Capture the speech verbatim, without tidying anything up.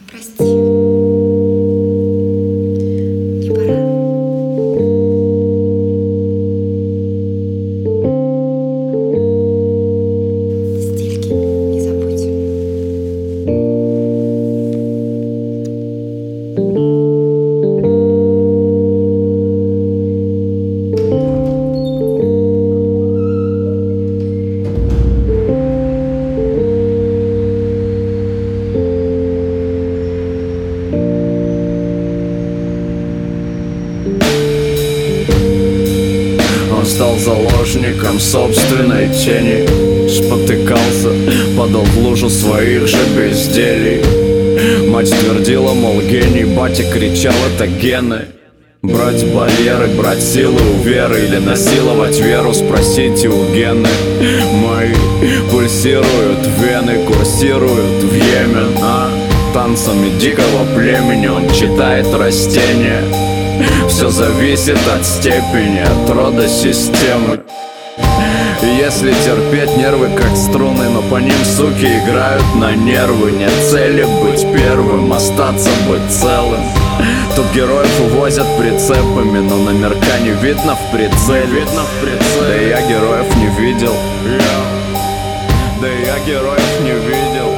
Прости, мне пора. Стильки не забудь. Он стал заложником собственной тени, спотыкался, падал в лужу своих же безделий. Мать твердила, мол, гений, батя кричал, это гены. Брать барьеры, брать силы у веры или насиловать веру, спросите у Гены. Мои пульсируют вены, курсируют в Йемен, а? Танцами дикого племени он читает растения. Все зависит от степени, от рода системы. Если терпеть, нервы как струны, но по ним суки играют на нервы. Нет цели быть первым, остаться быть целым. Тут героев увозят прицепами, но номерка не видно в прицеле. Видно в прицеле. Да и я героев не видел. Да и я героев не видел.